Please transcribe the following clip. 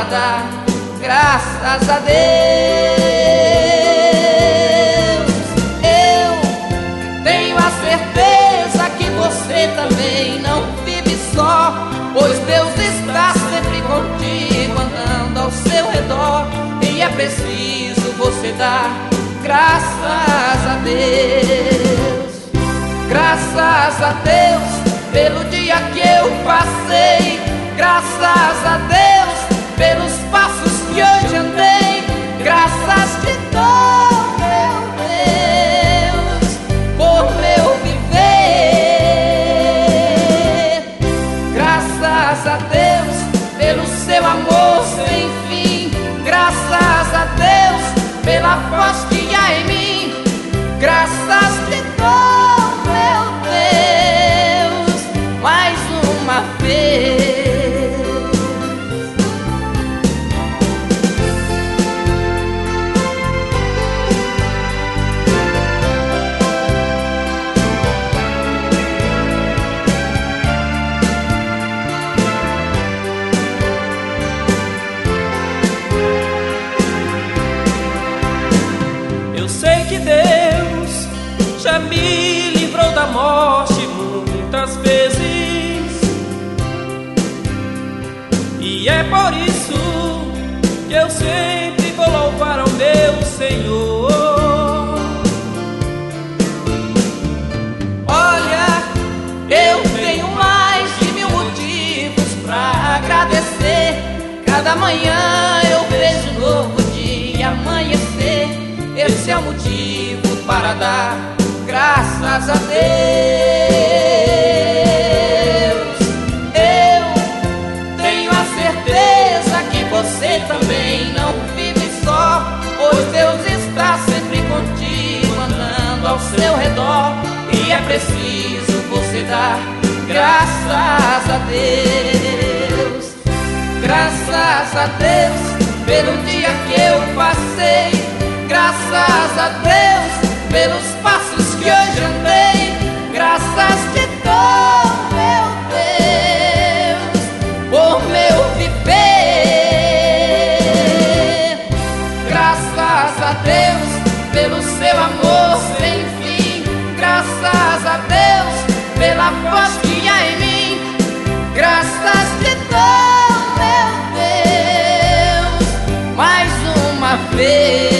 dar graças a Deus. Eu tenho a certeza que você também não vive só, pois Deus está sempre contigo, andando ao seu redor. E é preciso você dar graças a Deus. Graças a Deus pelo dia que eu passei, graças a Deus pelos passos que hoje andei, graças te dou, meu Deus, por meu viver. Graças a Deus pelo seu amor sem fim, graças a Deus pela voz que há em mim, graças te dou, meu Deus, mais uma vez. Eu sei que Deus já me livrou da morte muitas vezes, e é por isso que eu sempre vou louvar ao meu Senhor. Olha, eu tenho mais de 1000 motivos pra agradecer. Cada manhã eu vejo um novo dia amanhecer. Esse é o motivo para dar graças a Deus. Eu tenho a certeza que você também não vive só, pois Deus está sempre contigo, andando ao seu redor. E é preciso você dar graças a Deus. Graças a Deus pelo dia que eu passei, graças a Deus pelos passos que hoje andei, graças te dou, meu Deus, por meu viver. Graças a Deus pelo seu amor sem fim, graças a Deus pela voz que há em mim, graças te dou, meu Deus, mais uma vez.